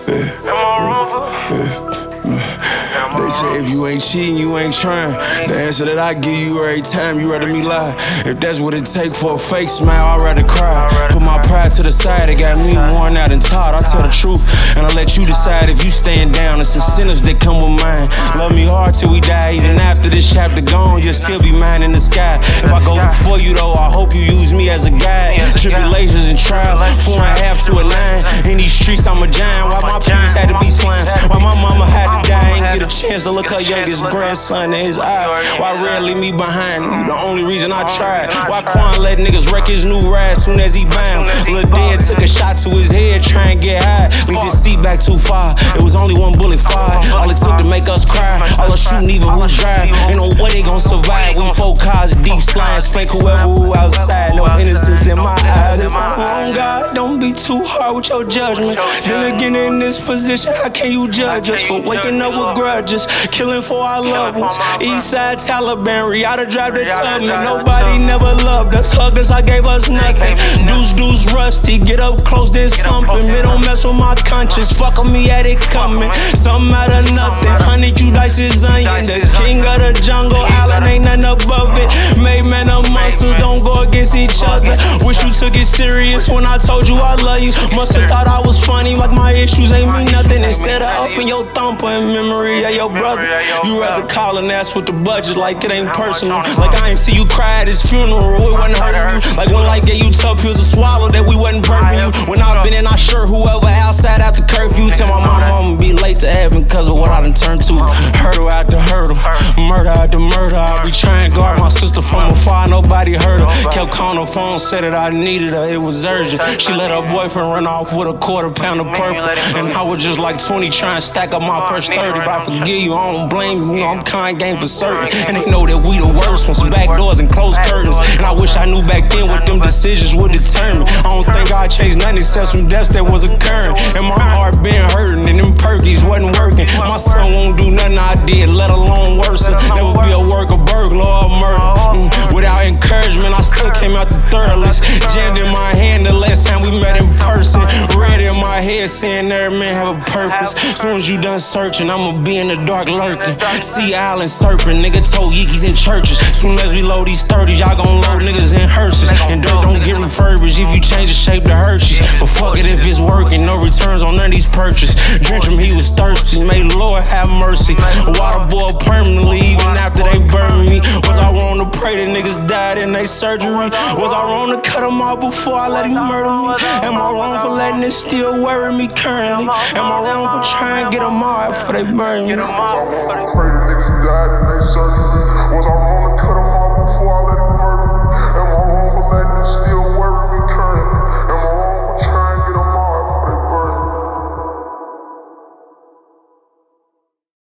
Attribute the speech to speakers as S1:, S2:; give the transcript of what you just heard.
S1: They say if you ain't cheating, you ain't trying. The answer that I give you every time, you rather me lie. If that's what it take for a fake smile, I'd rather cry. Put my pride to the side, it got me worn out and tired. I tell the truth, and I let you decide if you stand down. There's some sinners that come with mine. Love me hard till we die, even after this chapter gone, you'll still be mine in the sky. If I go before you though, I hope you use me as a guide. Tribulations and trials, 4.5 to a 9. In these streets, I'm a giant. Why my peeps had to be slimes? Why my mama had to die? Ain't get a chance to look her youngest grandson in his eye. Why Red leave me behind? You the only reason I tried. Why Quan let niggas wreck his new ride soon as he bound? Lil Dan took a shot to his head, try and get high. Leave this seat back too far. It was only one bullet fired. All it took to make us cry. All the shooting, even who drive. Ain't no way they gon' survive. We 4 cars, deep slime, spank whoever who outside. No innocence in my eyes. If I'm wrong, God, don't be too hard with your judgment. Then again, in this position, how can you judge us for waking up with grudges, killing for our loved ones? Eastside Taliban, Rihanna drive the Tubman. Nobody never loved us, hugged us, I gave us nothing. Deuce rusty, get up close, then slumping. Me don't mess with my conscience, fuck on me, had it coming. Something out of nothing, honey, you dice is onion. The king of the jungle, Allen ain't nothing above it. Made men of monsters, don't go against each other. Wish you took it serious when I told you I love you. Must've thought I was funny, like my issues ain't mean nothing. Instead of upping your thumper in memory of your brother, you rather call and ask with the budget like it ain't personal. Like I ain't see you cry at his funeral, it wasn't hurting you. Like when life gave you tough pills to swallow that we wasn't burping you. When I've been in, I sure whoever outside after curfew. Tell my mama I'ma be late to heaven cause of what I done turned to. Hurdle after hurdle, murder after murder. I be trying to guard my sister from afar, nobody heard her. Kept calling her phone, said that I needed her, it was urgent. She let her boyfriend run off with a $1/4 pound of purple. And I was just like 20 trying to stack up my first 30. But I forgive you, I don't blame you, I'm kind game for certain. And they know that we the worst ones, back doors and closed curtains. And I wish I knew back then what them decisions would determine. I don't think I changed nothing except some deaths that was occurring. And my heart been hurting and them perkies wasn't working. My son won't do nothing I did, let alone worsen. Never be a work of burglar or murder. Without encouragement, I still came out the third list. Jammed in my hand the last time we met in person. Red in my head saying every man have a purpose. Soon as you done searching, I'ma be in the dark lurking. Sea Island surfing, nigga told Yeekies in churches. Soon as we load these 30s, y'all gon' load niggas in hearses. And dirt don't get refurbished if you change the shape to Hershey's. But fuck it if it's working, no returns on none of these purchases. Drench him, he was thirsty, may the Lord have mercy. Water boiled permanently even after they burned me. Was I wrong to pray that niggas died in their surgery? Was I wrong to cut him off before I let him murder me? Am I wrong for letting it still worry me currently? Am I wrong for trying to get them all before they burn me?
S2: Was I wrong to pray that niggas died in their surgery? Was I wrong to cut them off before I let